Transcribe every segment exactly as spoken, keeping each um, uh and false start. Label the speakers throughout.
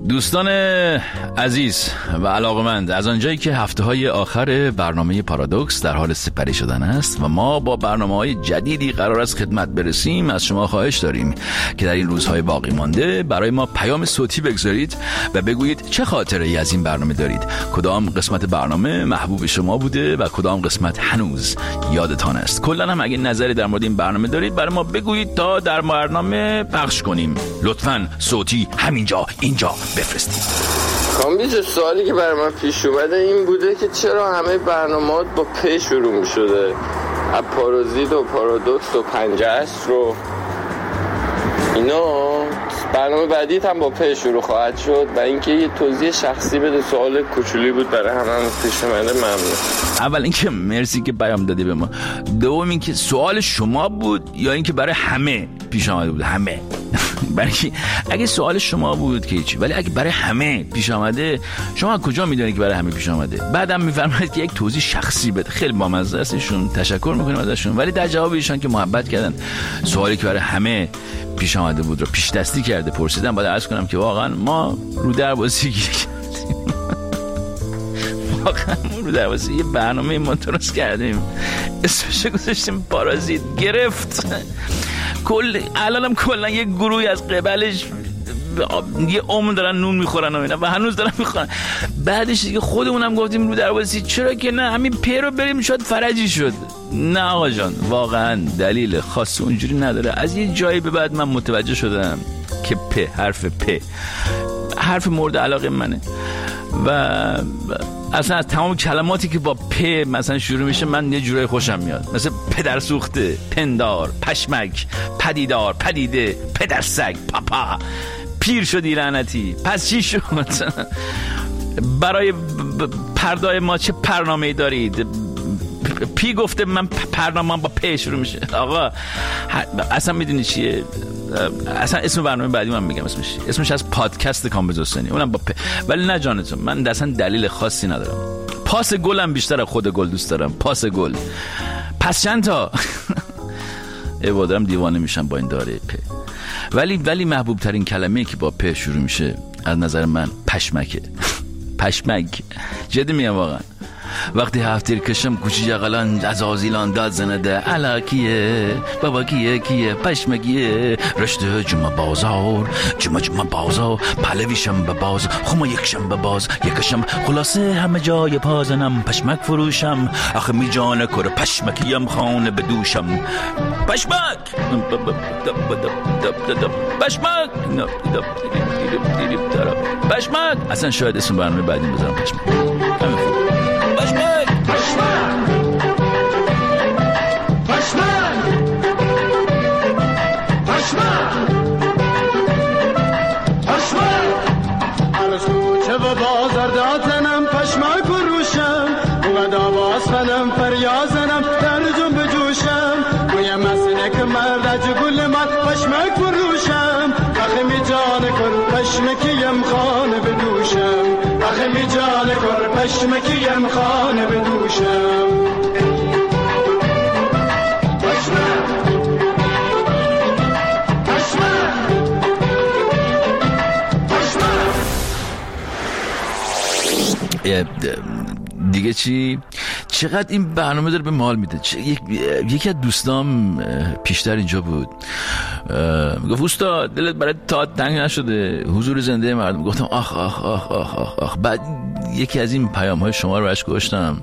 Speaker 1: دوستان عزیز و علاقمند، از آنجایی که هفته‌های آخر برنامه پارادوکس در حال سپری شدن است و ما با برنامه‌های جدیدی قرار است خدمت برسیم، از شما خواهش داریم که در این روزهای باقی مانده برای ما پیام صوتی بگذارید و بگویید چه خاطره‌ای از این برنامه دارید، کدام قسمت برنامه محبوب شما بوده و کدام قسمت هنوز یادتان است. کلاً هم اگه نظری در مورد این برنامه دارید برای ما بگویید تا در برنامه پخش کنیم. لطفاً صوتی همینجا اینجا بفرستید.
Speaker 2: کامبیز، سوالی که برای من پیش اومده این بوده که چرا همه برنامه‌ات با پ شروع می‌شده؟ پارازیت و پارادوکس و پنجه است رو اینا برنامه بعدیت هم با پ شروع خواهد شد. و اینکه یه توضیح شخصی بده، سوال کوچولی بود برای همه پیش اومده. ممنون.
Speaker 1: اول اینکه مرسی که پیام دادی به ما. دوم اینکه سوال شما بود یا اینکه برای همه پیش اومده بود؟ همه. برای اگه سوال شما بود که هیچی، ولی اگه برای همه پیش آمده، شما کجا میدونید که برای همه پیش آمده؟ بعدم میفرمایید که یک توضیح شخصی بده. خیلی بامزه است، ایشون تشکر میکنیم ازشون، ولی در جواب ایشون که محبت کردن سوالی که برای همه پیش آمده بود رو پیش دستی کرده پرسیدن، باید عرض کنم که واقعا ما رو دروازه گیر کردیم. واقعا رو دروازه یه برنامه ما درست کردیم، اسمش گذاشتیم پارازیت. گرفت. کل الانم کلا یه گروهی از قبلش یه عمر دارن نون میخورن و اینا و هنوز دارن میخورن. بعدش دیگه خودمونم گفتیم رو دروازه چرا که نه همین پ رو بریم شاید فرجی شد. نه آقا جان، واقعا دلیل خاص اونجوری نداره. از یه جایی به بعد من متوجه شدم که پ، حرف پ حرف مورد علاقه منه و اصلا از تمام کلماتی که با پ مثلا شروع میشه من یه جورای خوشم میاد، مثل پدر سوخته، پندار، پشمک، پدیدار، پدیده، پدر سگ، پاپا، پیر شدی لعنتی، پس چی شد؟ برای پردای ما چه برنامه‌ای دارید؟ پی گفته من برنامه‌ام با پ شروع میشه. آقا اصلا میدونی چیه؟ اصلا اسم برنامه بعدی من میگم اسمش اسمش از پادکست کامبیز حسینی، اونم با پ. ولی نه جانتون، من اصلا دلیل خاصی ندارم. پاس گلم بیشتر از خود گل دوست دارم. پاس گل. پس چند تا عبادرم دیوانه میشم با این داره پ. ولی ولی محبوب ترین کلمه‌ای که با پ شروع میشه از نظر من پشمکه. پشمک. جدی میگم واقعا. وقتی هفتیر کشم کوچی جغلان از آزیلان داد زنده علا کیه بابا کیه کیه پشمگیه رشته جمع بازار جمع جمع بازار پلویشم به باز خما یکشم به باز یکشم خلاصه همه جای پازنم پشمک فروشم آخه می جانه کره پشمکیم خانه بدوشم پشمک پشمک پشمک. اصلا شاید اسم برنامه بعدی بذارم پشمک. همین خوب. پشمک پشمک پشمک پشمک
Speaker 3: پشمک از کوچه و بازار دادنم پشمک فروشم بود آواز خنم فریازنم در جنب جوشم گویم مسنک مرد گل من پشمک فروشم آخه می جان کن پشمکیم خانه بدوشم آخه می جان کن پشمکیم خانه بدوشم. پشمک پشمک
Speaker 1: پشمک. دیگه چی؟ چقدر این برنامه داره به مال میده. یک... یکی از دوستام پیشتر اینجا بود، گفت اوستا دلت برای تئاتر تنگ نشده؟ حضور زنده مردم. گفتم آخ آخ آخ آخ آخ, آخ. بعد یکی از این پیام های شما رو اشک گذاشتم.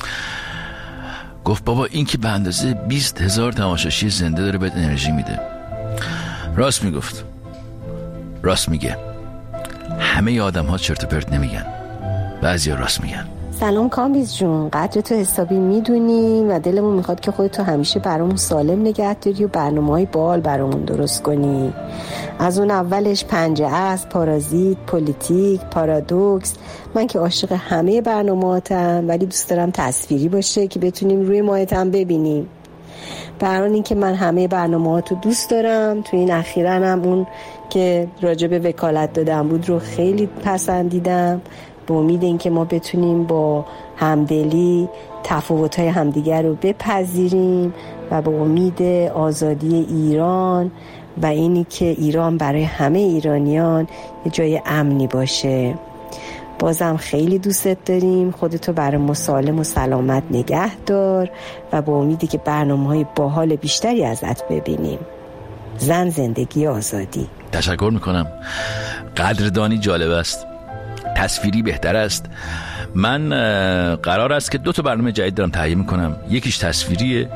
Speaker 1: گفت بابا این که به اندازه بیست هزار تماشاشی زنده داره بهت انرژی میده. راست میگفت، راست میگه. همه آدم ها چرت و پرت نمیگن، بعضیا راست میگن.
Speaker 4: سلام کامبیز جون، قدر تو حسابی میدونیم و دلمون میخواد که خودتو همیشه برامون سالم نگه داری و برنامه‌های بال برامون درست کنی. از اون اولش پنجه است، پارازیت، پلیتیک، پارادوکس. من که عاشق همه برنامه‌هاتم، ولی دوست دارم تصویری باشه که بتونیم روی ماهتم ببینیم. برای اینکه من همه برنامه‌هاتو دوست دارم. تو این اخیراً هم اون که راجع به وکالت دادم بود رو خیلی پسندیدم، به امید اینکه ما بتونیم با همدلی تفاوت‌های همدیگر رو بپذیریم و به امید آزادی ایران و اینی که ایران برای همه ایرانیان یه جای امنی باشه. بازم خیلی دوستت داریم. خودتو برای مسالم و سلامت نگه دار و با امیدی که برنامه‌های باحال بیشتری ازت ببینیم. زن، زندگی، آزادی.
Speaker 1: تشکر میکنم. قدردانی جالب است، تصویری بهتر است. من قرار است که دو تا برنامه جدید دارم تهیه میکنم. یکیش تصویریه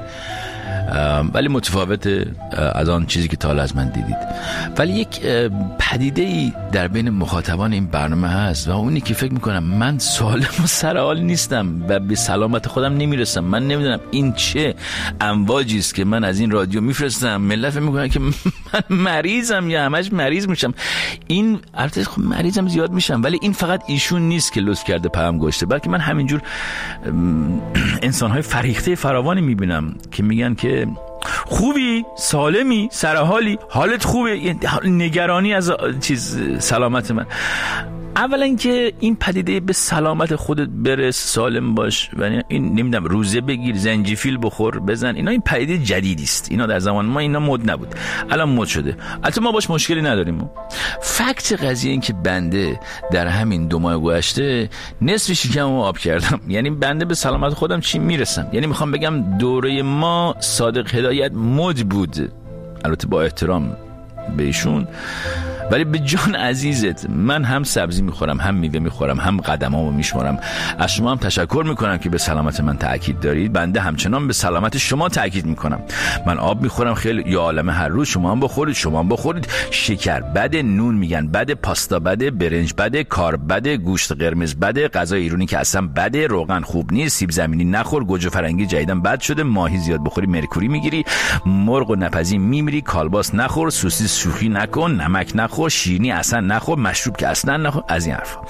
Speaker 1: ولی متفاوته از آن چیزی که تا حالا از من دیدید، ولی یک پدیده‌ای در بین مخاطبان این برنامه هست و اونی که فکر میکنم من سالم و سرحال نیستم و به سلامت خودم نمیرسم. من نمیدونم این چه امواجی است که من از این رادیو میفرستم. ملت فکر میکنن که من مریضم یا همش مریض میشم. این البته خب مریضم زیاد میشم، ولی این فقط ایشون نیست که لطف کرده پیام گذاشته، بلکه من همینجور انسان‌های فریخته فراوانی میبینم که میگن که خوبی، سالمی، سرحالی، حالت خوبه، نگرانی از چیز سلامت من. اولا اینکه این پدیده به سلامت خودت برس، سالم باش و این نمیدونم روزه بگیر، زنجفیل بخور، بزن، اینا این پدیده جدیدی است. اینا در زمان ما اینا مد نبود، الان مد شده. البته ما باش مشکلی نداریم. فکت قضیه این که بنده در همین دو ماه گذشته نصف شکمو آب کردم. یعنی بنده به سلامت خودم چی میرسم؟ یعنی میخوام بگم دوره ما صادق هدایت مد بود، البته با احترام به ایشون، ولی به جان عزیزت من هم سبزی میخورم، هم میوه میخورم، هم قدمامو میشمارم. از شما هم تشکر میکنم که به سلامت من تاکید دارید. بنده همچنان به سلامت شما تاکید میکنم. من آب میخورم خیلی، یا عالمه هر روز. شما هم بخورید، شما هم بخورید. شکر بده، نون میگن بده، پاستا بده، برنج بده، کارب بده، گوشت قرمز بده، غذای ایرانی که اصلا بده، روغن خوب نیست، سیب زمینی نخور، گوجه فرنگی جدیدن بد شده، ماهی زیاد بخوری مرکوری میگیری، مرغ و نپزی میمیری، کالباس نخور، سوسیس شوخی نکن، نمک نخور، شیرینی اصلا نخور، مشروب که اصلا نخور. از این حرفا.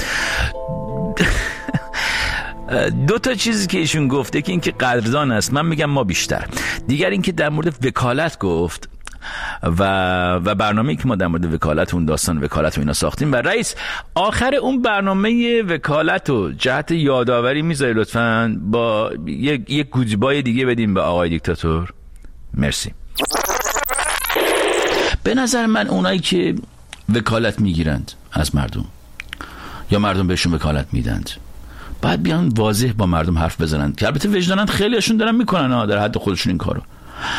Speaker 1: دو تا چیزی که ایشون گفته که این که قدردان است، من میگم ما بیشتر. دیگر این که در مورد وکالت گفت و و برنامه‌ای که ما در مورد وکالت، اون داستان وکالت و اینا ساختیم، و رئیس آخر اون برنامه وکالت و جهت یادآوری میذاری لطفاً با یک یک گودبای دیگه بدیم به آقای دیکتاتور. مرسی. به نظر من اونایی که وکالت میگیرند از مردم یا مردم بهشون وکالت میدند باید بیان واضح با مردم حرف بزنند، که البته وجدانند خیلیشون دارن میکنن ها، در حد خودشون این کارو.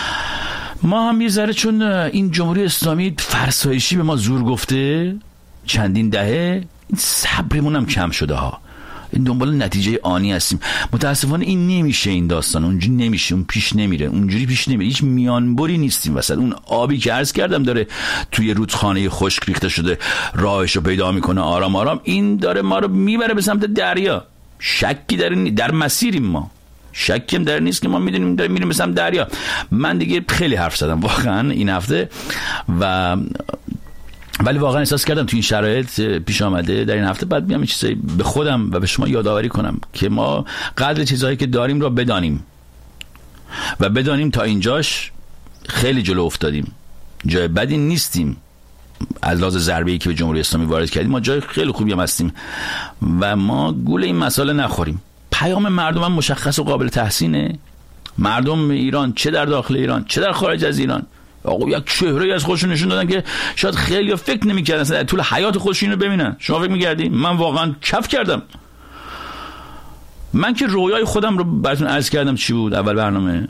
Speaker 1: ما هم یه ذره چون این جمهوری اسلامی فرسایشی به ما زور گفته چندین دهه، این صبرمون هم کم شده ها. این دنبال نتیجه آنی هستیم. متاسفانه این نمیشه، این داستان اونجوری نمیشه، اون پیش نمیره، اونجوری پیش نمیره. هیچ میانبری نیستیم وسط. اون آبی که عرض کردم داره توی رودخانه خشک ریخته شده راهشو پیدا میکنه آرام آرام، این داره ما رو میبره به سمت دریا. شکی در در مسیریم ما، شکی هم در نیست که ما میدونیم داریم میریم به سمت دریا. من دیگه خیلی حرف زدم واقعا این هفته، و ولی واقعا احساس کردم تو این شرایط پیش آمده در این هفته بعد بیام چیزایی به خودم و به شما یادآوری کنم که ما قدر چیزهایی که داریم را بدانیم و بدانیم تا اینجاش خیلی جلو افتادیم، جای بدی نیستیم. از لحاظ ضربه‌ای که به جمهوری اسلامی وارد کردیم ما جای خیلی خوبی هم هستیم و ما گول این مسئله نخوریم. پیام مردم هم مشخص و قابل تحسینه. مردم ایران، چه در داخل ایران چه در خارج از ایران، آقا یک چهره از خودشون نشون دادن که شاید خیلی فکر نمی‌کردن در طول حیات خودشون رو ببینن. شما فکر می‌کردین؟ من واقعا کف کردم. من که رویای خودم رو براتون عرض کردم چی بود اول برنامه،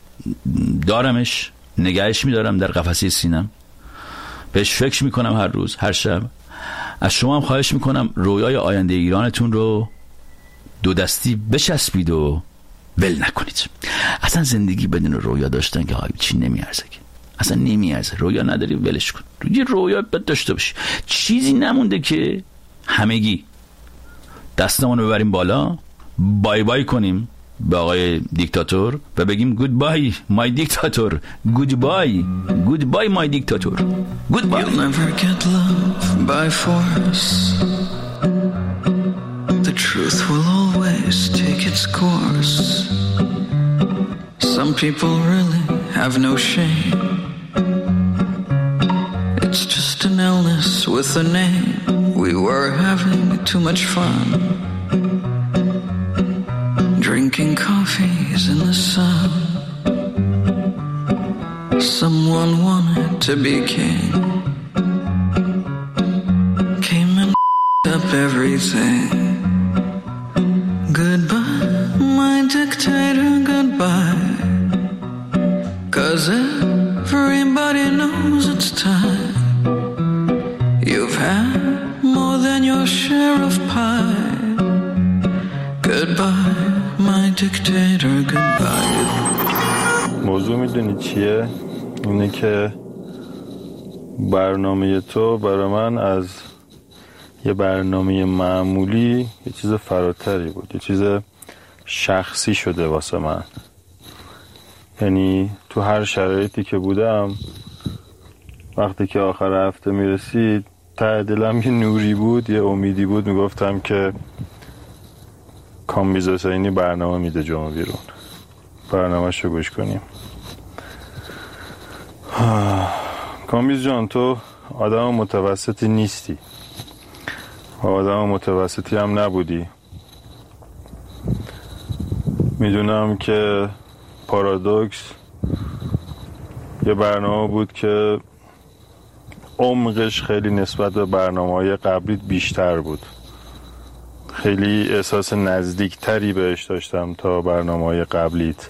Speaker 1: دارمش، نگهش می‌دارم در قفسه سینم، بهش فکر می‌کنم هر روز هر شب. از شما هم خواهش می‌کنم رویای آینده ایرانتون رو دو دستی بچسبید و ول نکنید. اصلا زندگی بدون رویا داشتن که هایی چی نمیارزه، که اصلا نمیارزه. رویا نداری ولش کن. یه رویا باید داشته باشی. چیزی نمونده که همگی دستمون رو ببریم بالا، بای بای کنیم به آقای دیکتاتور و بگیم گود بای مای دیکتاتور، گود بای گود بای مای دیکتاتور، گود بای. You'll never get love by force. The truth will always take its course. Some people really have no shame. It's just an illness with a name. We were having too much fun, drinking coffees in the sun. Someone wanted
Speaker 5: to be king. Came and up everything. Goodbye, my dictator, goodbye. 'Cause everybody knows it's time. You've had more than your share of pie. Goodbye, my dictator, goodbye.
Speaker 6: موضوع میدونی چیه؟ اینه که برنامه تو برای من از یه برنامه معمولی یه چیز فراتری بود، یه چیز شخصی شده واسه من. یعنی تو هر شرایطی که بودم، وقتی که آخر هفته میرسید ته دلم یه نوری بود، یه امیدی بود، میگفتم که کامبیز حسینی برنامه میده جمعه بیرون، برنامه شو گوش کنیم. کامبیز جان، تو آدم متوسطی نیستی و آدم متوسطی هم نبودی. میدونم که پارادوکس یه برنامه بود که عمقش خیلی نسبت به برنامه‌های قبلیت بیشتر بود. خیلی احساس نزدیکتری بهش داشتم تا برنامه‌های قبلیت.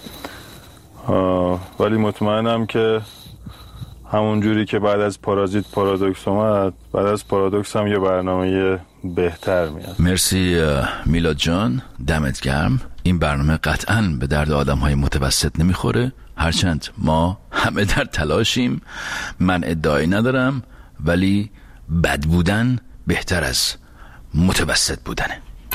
Speaker 6: ولی مطمئنم که همون جوری که بعد از پارازیت پارادوکس اومد، بعد از پارادوکس هم یه برنامه بهتر میاد.
Speaker 1: مرسی میلاد جان، دمت گرم. این برنامه قطعاً به درد آدم‌های متوسط نمیخوره، هرچند ما همه در تلاشیم. من ادعایی ندارم، ولی بد بودن بهتر از متوسط بودنه.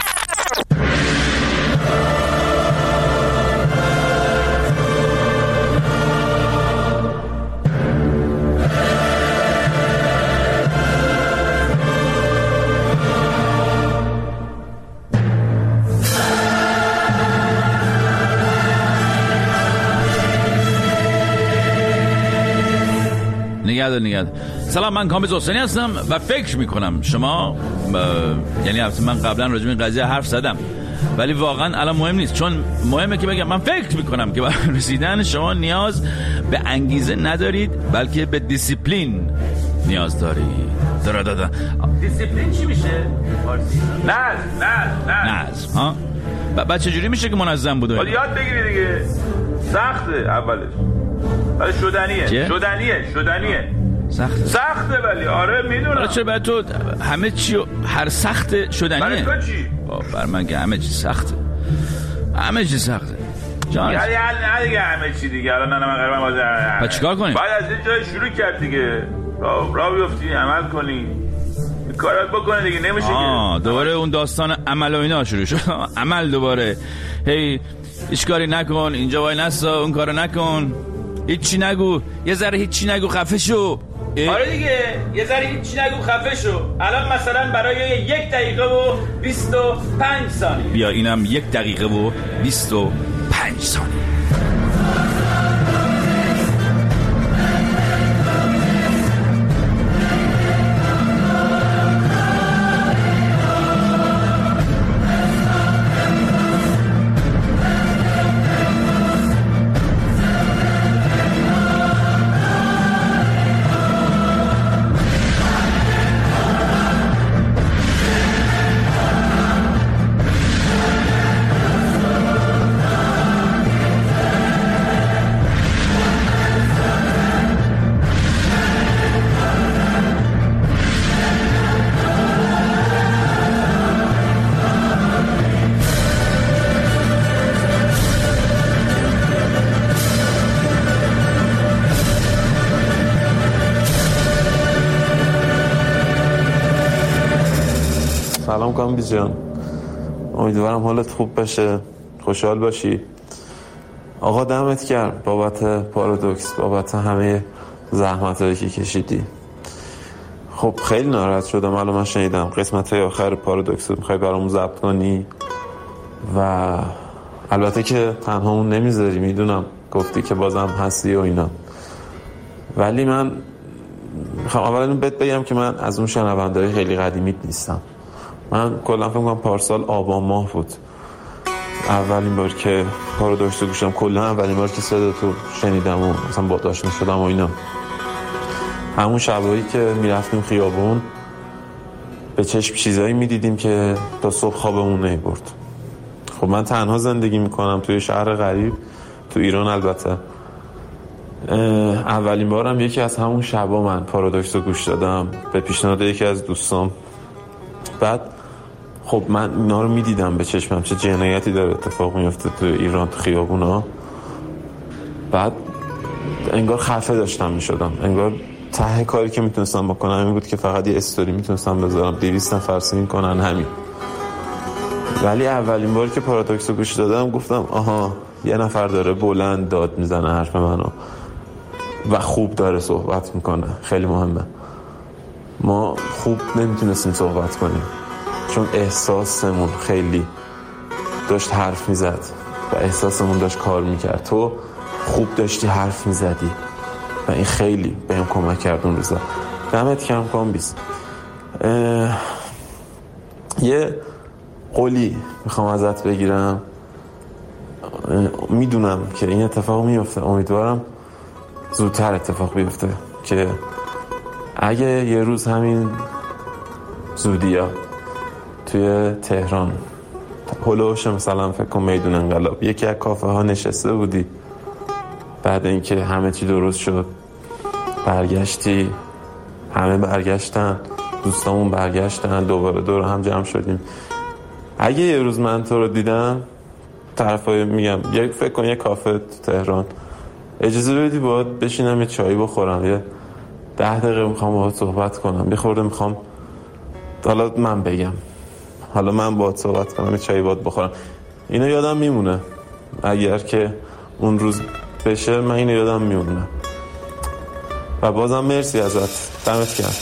Speaker 1: نگهدار نگهدار. سلام، من کامبیز حسینی هستم و فکر میکنم شما ب... یعنی من قبلا راجع به این قضیه حرف زدم، ولی واقعا الان مهم نیست، چون مهمه که بگم من فکر میکنم که برای رسیدن شما نیاز به انگیزه ندارید، بلکه به دیسیپلین نیاز دارید. دارا دادا دیسیپلین چی میشه؟
Speaker 7: نظم نظم
Speaker 1: نظم ها؟ بعد چجوری میشه که منظم بوده؟
Speaker 7: باید یاد بگیری دیگه. سخته اولش، ولی شدنیه.
Speaker 1: چه؟
Speaker 7: شدنیه شدنیه
Speaker 1: سخته
Speaker 7: سخته ولی آره میدونم.
Speaker 1: حالا چرا باید تو همه چی هر سخت شدنیه؟
Speaker 7: برای تو چی؟
Speaker 1: بر من که همه چی سخته، همه چی سخته جان.
Speaker 7: یعنی نه دیگه همه چی دیگه. الان نه من قرارم بازه.
Speaker 1: بعد چیکار کنیم؟
Speaker 7: باید از این جای شروع کرد دیگه. راه راه بیفتی، عمل کنی، کارات بکنه دیگه. نمیشه
Speaker 1: آه
Speaker 7: که
Speaker 1: دوباره اون داستان عمل و اینا شروع شد. عمل دوباره، هی هیچ کاری نکن، اینجا وای نسا، اون کارو نکن، هیچی نگو، یه ذره هیچی نگو، خفه شو.
Speaker 7: آره دیگه، یه ذره هیچی نگو، خفه شو. الان مثلا برای یک دقیقه و بیست و پنج ثانیه.
Speaker 1: بیا اینم یک دقیقه و بیست و پنج ثانیه.
Speaker 8: سلام کامبیز جان، امیدوارم حالت خوب بشه، خوشحال باشی. آقا دمت گرم بابت پارادوکس، بابت همه زحمتایی که کشیدی. خب خیلی ناراحت شدم الان من شنیدم قسمت های آخر پارادوکس رو میخوای برامون ضبط کنی و البته که تنهامون نمیذاری، میدونم گفتی که بازم هستی و اینا، ولی من میخوام اولا اینو بهت بگم که من از اون شنونده‌های خیلی قدیمیت نیستم. من کلا فکر می‌کنم پارسال آبان ماه بود اولین بار که پارادوکس رو گوشم، کلا اولین بار که صدا تو شنیدم و مثلا با آشنا شدم و اینا. همون شبایی که میرفتیم خیابون به چشم چیزایی میدیدیم که تا صبح خوابمون نمیبرد. خب من تنها زندگی میکنم توی شهر غریب، تو ایران البته. اولین بارم یکی از همون شبا من پارادوکس رو گوش دادم به پیشنهاد یکی از دوستام. بعد خب من اینا رو میدیدم به چشمم چه جنایتی داره اتفاق میفته تو ایران تو خیابونا. بعد انگار خفه داشتم میشدم، انگار ته کاری که میتونستم بکنم این بود که فقط یه استوری میتونستم بذارم دویست نفر سین کنن، همین. ولی اولین بار که پارادوکس رو گوش دادم گفتم آها یه نفر داره بلند داد میزنه حرف منو و خوب داره صحبت میکنه. خیلی مهمه. ما خوب نمیتونستیم صحبت کنیم چون احساسمون خیلی داشت حرف میزد و احساسمون داشت کار میکرد. تو خوب داشتی حرف میزدی و این خیلی بهم کمک کرد اون روزا. دمت گرم کامبیز. یه قولی میخوام ازت بگیرم. میدونم که این اتفاق میفته، امیدوارم زودتر اتفاق بیفته که اگه یه روز همین زودیا توی تهران هلوش مثلا فکر کن میدون انقلاب یکی از کافه ها نشسته بودی، بعد اینکه همه چی درست شد برگشتی، همه برگشتن، دوستامون برگشتن، دوباره دور هم جمع شدیم، اگه یه روز من تو رو دیدم طرفای میگم یک فکر کن یه کافه تو تهران اجازه بدی باید بشینم یه چایی بخورم، یه ده دقیقه میخوام باید صحبت کنم، یه خورده میخوام حالا من بگم، حالا من باید صحبت کنم، یه چایی باید بخورم، اینو یادم میمونه. اگر که اون روز بشه من اینو یادم میمونه. و بازم مرسی ازت، دمت گرم.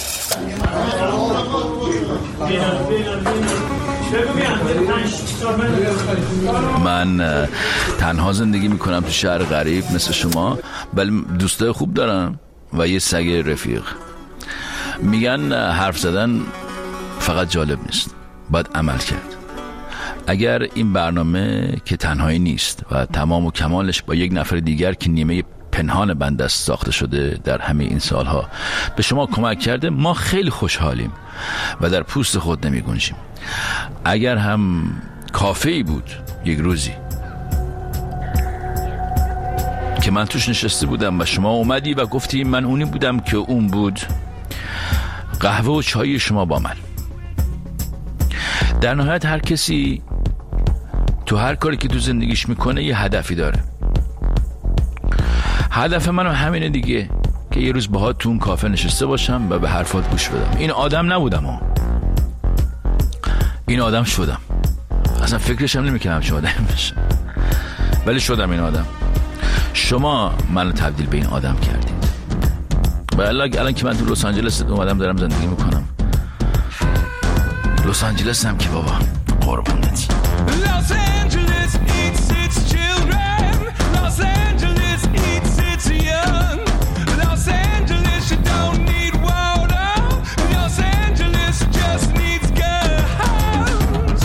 Speaker 1: من تنها زندگی میکنم تو شهر غریب مثل شما، ولی دوستای خوب دارم و یه سگ رفیق. میگن حرف زدن فقط جالب نیست، باید عمل کرد. اگر این برنامه که تنهایی نیست و تمام و کمالش با یک نفر دیگر که نیمه پنهان بنده است ساخته شده در همه این سالها به شما کمک کرده، ما خیلی خوشحالیم و در پوست خود نمی گنجیم. اگر هم کافه‌ای بود یک روزی که من توش نشسته بودم و شما اومدی و گفتی من اونی بودم که اون بود، قهوه و چای شما با من. در نهایت هر کسی تو هر کاری که تو زندگیش میکنه یه هدفی داره. هدف منم همینه دیگه، که یه روز باهات تو اون کافه نشسته باشم و به حرفات گوش بدم. این آدم نبودم ها. این آدم شدم. اصلا فکرشم نمیکنم چه آدم بشم، ولی شدم این آدم. شما منو تبدیل به این آدم کردید. و الان که من تو لس آنجلس اومدم دارم زندگی میکنم. لس آنجلس هم که بابا قربونت. Los Angeles eats its children. Los Angeles eats its young. Los Angeles you don't need water. Los Angeles just needs guns.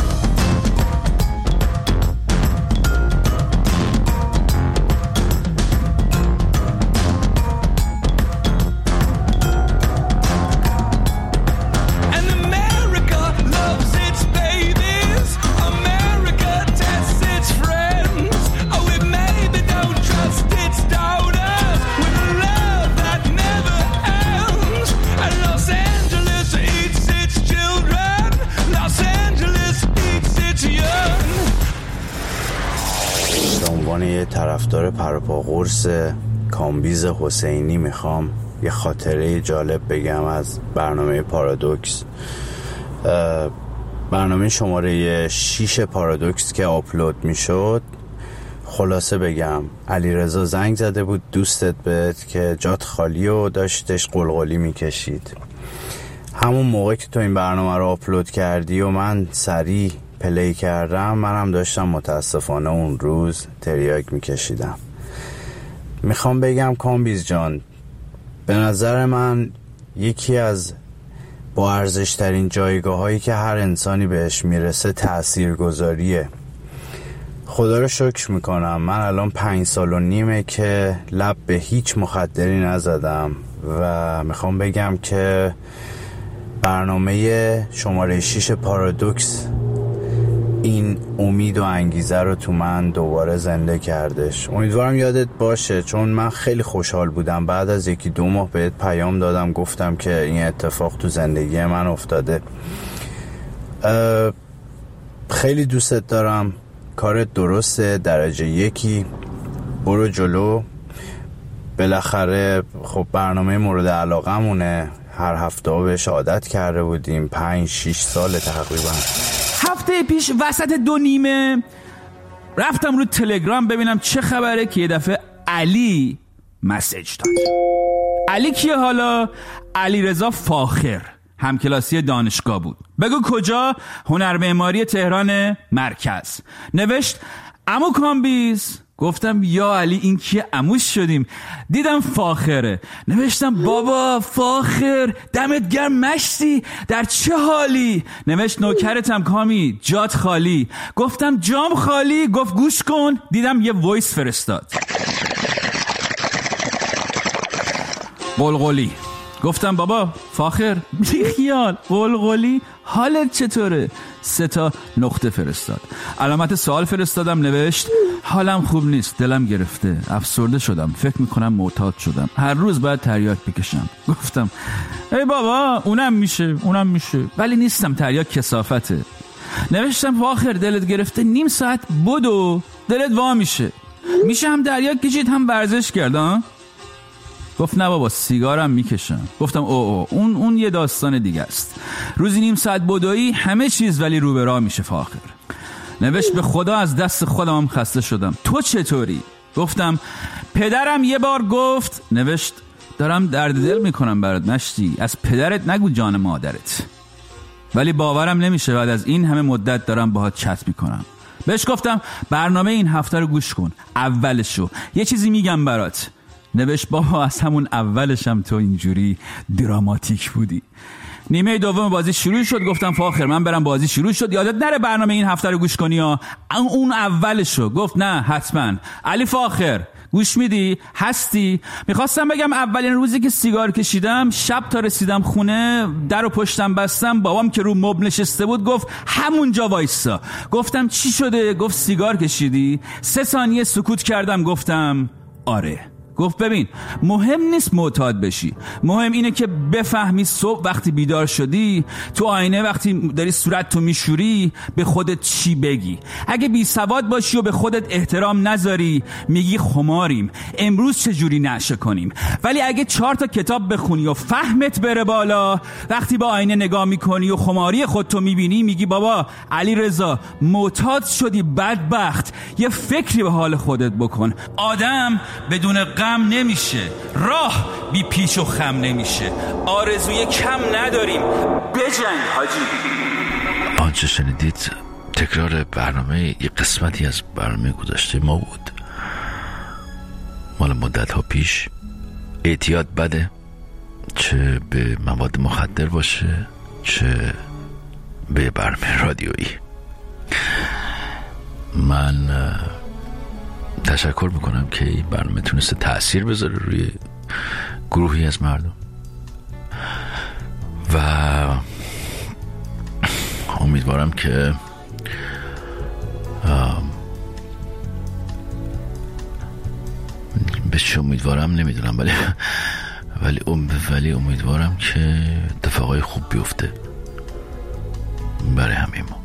Speaker 1: And America loves its babies. America tests its friends. Oh, it maybe don't trust its daughters with a love that never ends. And Los Angeles eats its children. Los Angeles eats its young.
Speaker 9: به عنوان یه طرفدار پروپا قرص کامبیز حسینی میخوام یه خاطره جالب بگم از برنامه پارادوکس. برنامه شماره شیش پارادوکس که آپلود میشد، خلاصه بگم علیرضا زنگ زده بود دوستت بهت که جات خالی و داشتش قلقلی میکشید. همون موقع که تو این برنامه رو آپلود کردی و من سریع پلی کردم، منم داشتم متاسفانه اون روز تریاک میکشیدم. میخوام بگم کامبیز جان، به نظر من یکی از با ارزش ترین جایگاه هایی که هر انسانی بهش میرسه تاثیرگذاریه. خدا رو شکر میکنم من الان پنج سال و نیمه که لب به هیچ مخدری نزدم و میخوام بگم که برنامه شماره شش پارادوکس این امید و انگیزه رو تو من دوباره زنده کردش. امیدوارم یادت باشه، چون من خیلی خوشحال بودم بعد از یکی دو ماه بهت پیام دادم گفتم که این اتفاق تو زندگی من افتاده. خیلی دوستت دارم، کارت درسته، درجه یکی، برو جلو. بالاخره خب برنامه مورد علاقه مونه، هر هفته ها بهش عادت کرده بودیم، پنج شیش سال تقریبا.
Speaker 1: هفته پیش وسط دو نیمه رفتم رو تلگرام ببینم چه خبره که یه دفعه علی مسیج داد. علی کیه حالا؟ علیرضا فاخر، همکلاسی دانشگاه بود. بگو کجا؟ هنر معماری تهران مرکز. نوشت عمو کامبیز. گفتم یا علی این کیه؟ عموش شدیم. دیدم فاخره. نوشتم بابا فاخر دمت گرم مشتی، در چه حالی؟ نوشت نوکرتم کامی، جات خالی. گفتم جام خالی. گفت گوش کن. دیدم یه وایس فرستاد. قلقلی. گفتم بابا فاخر بیخیال، قلقلی حالت چطوره؟ سه تا نقطه فرستاد. علامت سوال فرستادم. نوشت حالم خوب نیست، دلم گرفته، افسرده شدم، فکر میکنم معتاد شدم، هر روز باید تریاک بکشم. گفتم ای بابا اونم میشه اونم میشه ولی نیستم، تریاک کثافته. نوشتم فاخر دلت گرفته، نیم ساعت بدو دلت وا میشه. میشه هم تریاک کشید هم ورزش کرد ها؟ گفت نه بابا سیگارم میکشم. گفتم او او اون اون یه داستان دیگه است. روزی نیم ساعت بدویی همه چیز ولی رو به راه میشه فاخر. نوشت به خدا از دست خودم خسته شدم، تو چطوری؟ گفتم پدرم یه بار گفت. نوشت دارم درد دل میکنم برات مشتی، از پدرت نگو جان مادرت. ولی باورم نمیشه بعد از این همه مدت دارم باهات چت میکنم. بهش گفتم برنامه این هفته رو گوش کن، اولشو یه چیزی میگم برات. نوشت بابا از همون اولشم تو اینجوری دراماتیک بودی. نیمه دوم بازی شروع شد. گفتم فاخر من برم بازی شروع شد، یادت نره برنامه این هفته رو گوش کنی ها. اون اولشو. گفت نه حتما. علی فاخر گوش میدی؟ هستی؟ میخواستم بگم اولین روزی که سیگار کشیدم، شب تا رسیدم خونه در و پشتم بستم، بابام که رو مبل نشسته بود گفت همونجا وایسا. گفتم چی شده؟ گفت سیگار کشیدی؟ سه ثانیه سکوت کردم. گفتم آره. گفت ببین مهم نیست معتاد بشی، مهم اینه که بفهمی صبح وقتی بیدار شدی تو آینه وقتی داری صورت تو میشوری به خودت چی بگی. اگه بی سواد باشی و به خودت احترام نذاری میگی خماریم، امروز چجوری نشه کنیم. ولی اگه چهار تا کتاب بخونی و فهمت بره بالا، وقتی با آینه نگاه میکنی و خماری خودتو میبینی میگی بابا علی رضا معتاد شدی بدبخت، یه فکری به حال خودت بکن. آدم بدون غم نمیشه، راه بی پیچ و خم نمیشه، آرزوی کم نداریم، بجنگ حاجی.
Speaker 10: آنچه شنیدید تکرار برنامه یک قسمتی از برنامه گذشته ما بود، مال مدت ها پیش. اعتیاد بده، چه به مواد مخدر باشه چه به برنامه رادیویی. من تشکر میکنم که این برنامه تونسته تأثیر بذاره روی گروهی از مردم و امیدوارم که به چه امیدوارم نمیدونم ولی ولی ولی امیدوارم که اتفاقای خوب بیفته برای همه ما.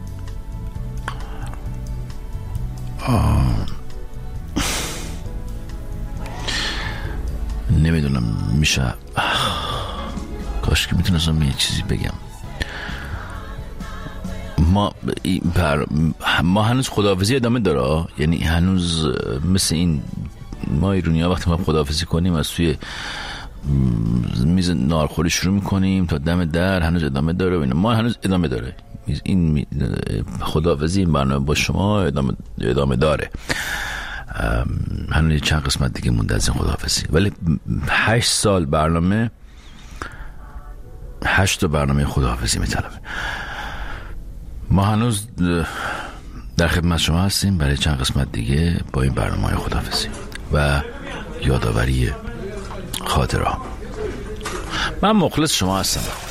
Speaker 10: نمیدونم میشه، کاش که میتونستم یه چیزی بگم. ما بر... ما هنوز خداحافظی ادامه داره، یعنی هنوز مثل این ما ایرانی ها وقتی ما خداحافظی کنیم از توی میز نارخوری شروع میکنیم تا دم در، هنوز ادامه داره و اینا. ما هنوز ادامه داره این خداحافظی، این برنامه با شما ادامه, ادامه داره. هنوز چند قسمت دیگه مونده از این خداحافظی، ولی هشت سال برنامه، هشت تا برنامه خداحافظی میطلبه. ما هنوز در خدمت شما هستیم برای چند قسمت دیگه با این برنامه خداحافظی و یادآوری خاطره ها. من مخلص شما هستم.